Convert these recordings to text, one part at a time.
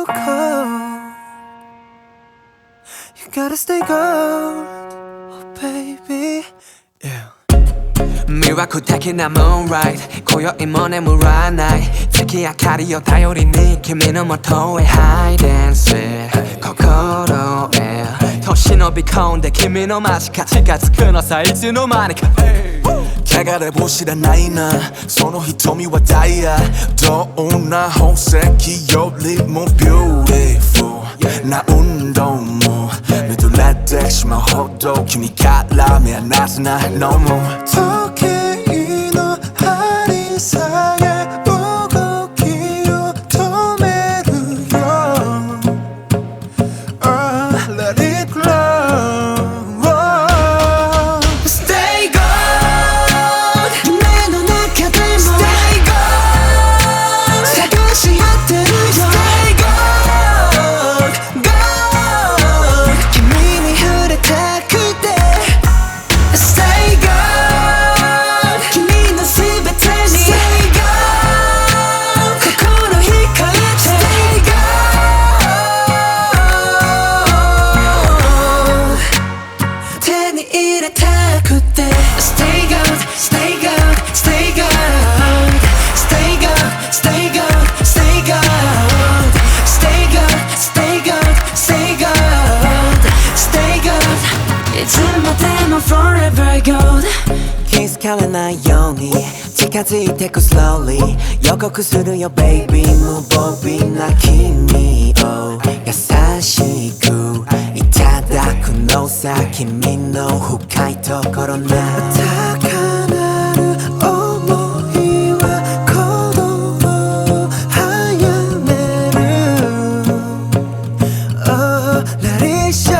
cold. You gotta stay gold, oh baby. Yeah. 魅惑的な moonlight 今宵も眠らない月明かりを頼りに君の元へ hide and seek 心へ年のび込んで君の間近近づくのさいつの間にか汚れも知らないなその瞳はダイヤどんな宝石よりも beautiful な運動も見とれてしまうほど君から目離せない No more 時計の針下げ動きを止めるよ、Let it glow, Stay gold 夢の中でも Stay gold 探し合ってるよ Stay gold, gold 君に触れたくて Stay gold 君のすべてに Stay gold 心惹かれて Stay gold 手に入れたくて Stay gold, stay gold, stay gold Stay gold, stay gold, stay gold Stay gold, stay gold, stay gold Stay gold いつまでも forever gold 気づかれないように近づいてく slowly 予告するよ baby 無防備な君を優しくいただくのさ君の深いところな高鳴る想いは鼓動を早める Oh, let it show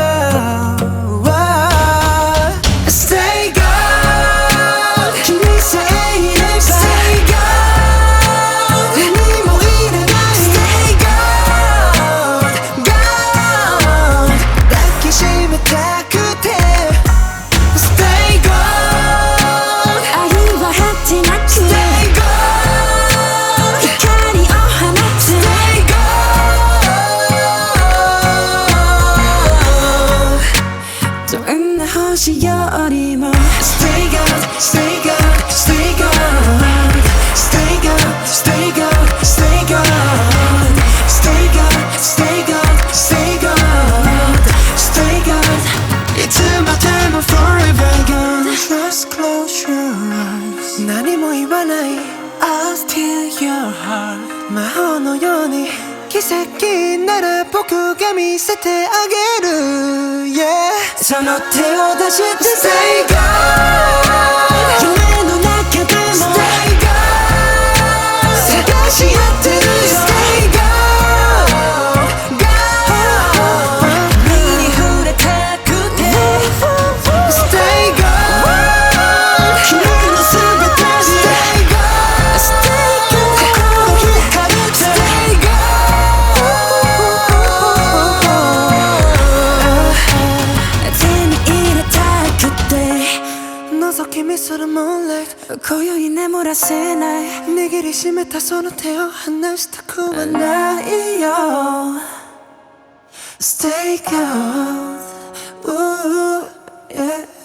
Stay gold 君さえいれば Stay gold 何もいらない Stay gold, gold 抱きしめたくて Stay gold 愛は果てなく Stay gold 光を放つ Stay gold どんな星よりも Stay gold, stay gold, stay gold Stay gold, stay gold, stay gold Stay gold, stay gold, stay gold Stay gold いつまでも forever gold Just close your eyes 何も言わない I'll steal your heart 魔法のように奇跡なら僕が見せてあげる Yeah その手を出して Stay gold 夢の中でも Stay gold 探し合ってるよ Stay gold, gold 君に触れたくて Stay gold 君のすべてに Stay gold, stay gold 心惹かれて Stay gold 手に入れたくて覗き見する moonlight 今宵眠らせない握りしめたその手を離したくはないよ Stay gold, ooh, yeah